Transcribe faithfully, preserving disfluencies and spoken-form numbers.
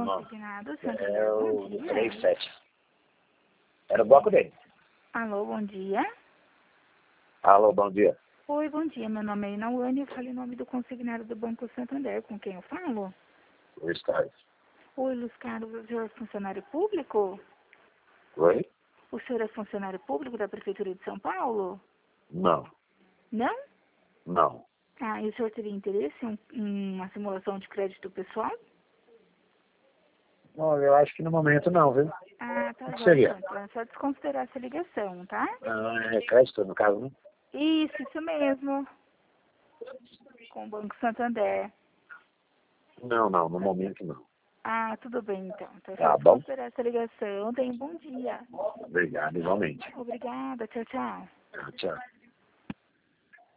Consignado, É bom o dia. três sete. Era o bloco dele. Alô, bom dia. Alô, bom dia. Oi, bom dia. Meu nome é Inauane, eu falo em nome do consignado do Banco Santander. Com quem eu falo? Luiz Carlos. Oi, Luiz Carlos, o senhor é funcionário público? Oi? O senhor é funcionário público da Prefeitura de São Paulo? Não, Não? não. Ah, e o senhor teria interesse em, em uma simulação de crédito pessoal? Não, eu acho que no momento não, viu? Ah, tá O que bom, seria? então. É só desconsiderar essa ligação, tá? Ah, é crédito, no caso, né? Isso, isso mesmo. Com o Banco Santander. Não, não, no momento não. Ah, tudo bem então. Então é só Tá bom? desconsiderar essa ligação. Tenha um bom dia. Obrigado, igualmente. Obrigada. Tchau, tchau. Tchau, tchau.